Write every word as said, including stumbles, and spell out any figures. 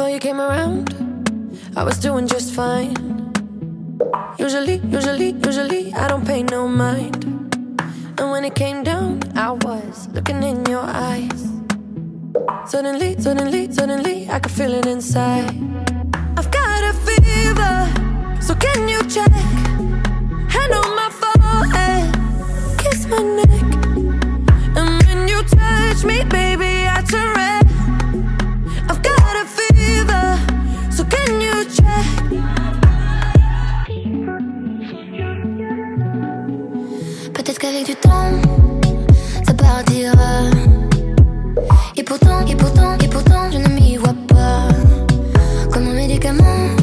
Before you came around, I was doing just fine. Usually, usually, usually, I don't pay no mind. And when it came down, I was looking in your eyes. Suddenly, suddenly, suddenly, I could feel it inside. I've got a fever, so can you check? Hand on my forehead, kiss my neck. And when you touch me, baby, I turn red. I've got a fever, so can you check? Peut-être qu'avec du temps, ça partira. Et pourtant, et pourtant, et pourtant, je ne m'y vois pas. Comme un médicament